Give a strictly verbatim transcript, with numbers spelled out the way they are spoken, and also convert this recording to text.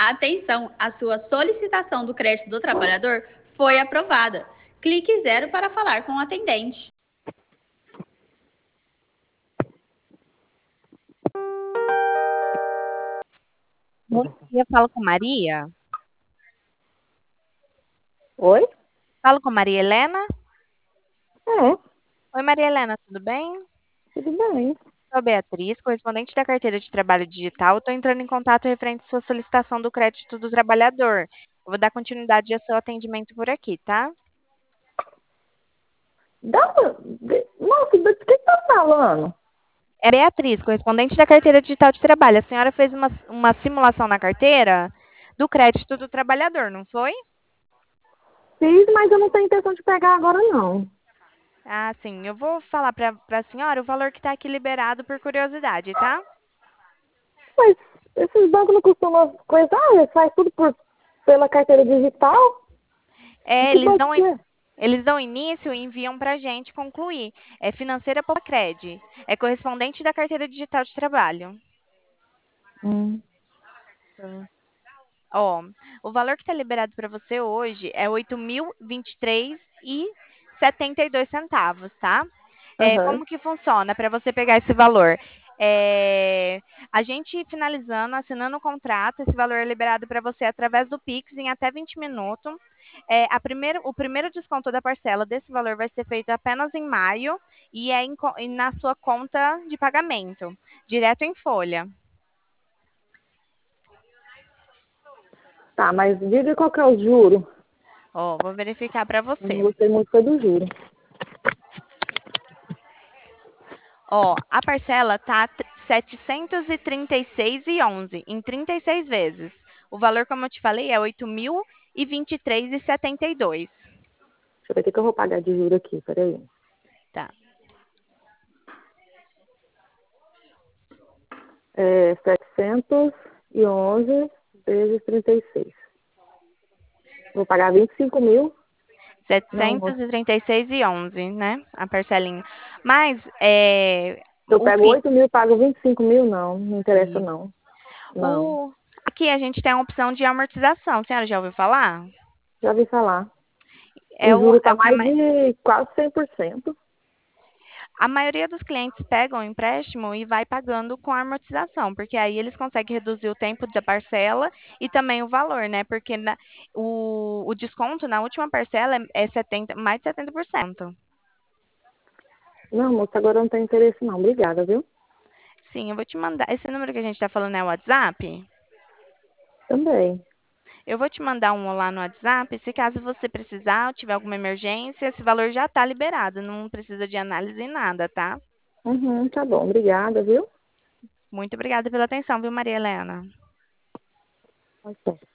Atenção, a sua solicitação do crédito do trabalhador foi aprovada. Clique zero para falar com o atendente. Bom dia, falo com Maria. Oi? Falo com Maria Helena. É, Oi, Maria Helena, tudo bem? tudo bem. Sou a Beatriz, correspondente da carteira de trabalho digital. Estou entrando em contato referente à sua solicitação do crédito do trabalhador. Eu vou dar continuidade ao seu atendimento por aqui, tá? Dá uma... de- Nossa, do que você tá falando? É Beatriz, correspondente da carteira digital de trabalho. A senhora fez uma, uma simulação na carteira do crédito do trabalhador, não foi? Fiz, mas eu não tenho intenção de pegar agora, não. Ah, sim. Eu vou falar para a senhora o valor que está aqui liberado por curiosidade, tá? Mas esses bancos não costumam coisar, eles fazem tudo por, pela carteira digital? E É, que eles banco dão, que é? eles dão início e enviam para a gente concluir. É Financeira Popucred. É correspondente da carteira digital de trabalho. Hum, Ó, o valor que está liberado para você hoje é oito mil e vinte e três e setenta e dois centavos, tá? É, aham. como que funciona para você pegar esse valor? É, a gente finalizando, assinando o contrato, esse valor é liberado para você através do Pix em até vinte minutos. É, a primeiro, o primeiro desconto da parcela desse valor vai ser feito apenas em maio e é em co- e na sua conta de pagamento, direto em folha. Tá, mas diga qual que é o juro. Ó, vou verificar para Eu não você. gostei muito foi do juro. Ó, a parcela tá setecentos e trinta e seis e onze em trinta e seis vezes. O valor, como eu te falei, é oito mil e vinte e três e setenta e dois. Deixa eu ver o que que eu vou pagar de juro aqui, peraí. Tá. É setecentos e onze vezes trinta e seis. Vou pagar vinte e cinco mil? Não, vou- setecentos e trinta e seis e onze, né? A parcelinha. Mas é, se eu o pego fi, oito mil e pago vinte e cinco mil, não, não interessa isso. não. Não, O aqui a gente tem a opção de amortização. A senhora já ouviu falar? já vi falar. É O o, juro é tá o que mais mais, de quase cem por cento. a maioria dos clientes pegam o empréstimo e vai pagando com a amortização, porque aí eles conseguem reduzir o tempo da parcela e também o valor, né? Porque na- o, o desconto na última parcela é, é setenta, mais de setenta por cento. Não, moça, agora eu não tenho interesse não. Obrigada, viu? Sim, eu vou te mandar. Esse número que a gente está falando é o WhatsApp? Também. Eu vou te mandar um lá no WhatsApp. Se caso você precisar ou tiver alguma emergência, esse valor já está liberado. Não precisa de análise em nada, tá? Uhum, tá bom. Obrigada, viu? Muito obrigada pela atenção, viu, Maria Helena? Ok.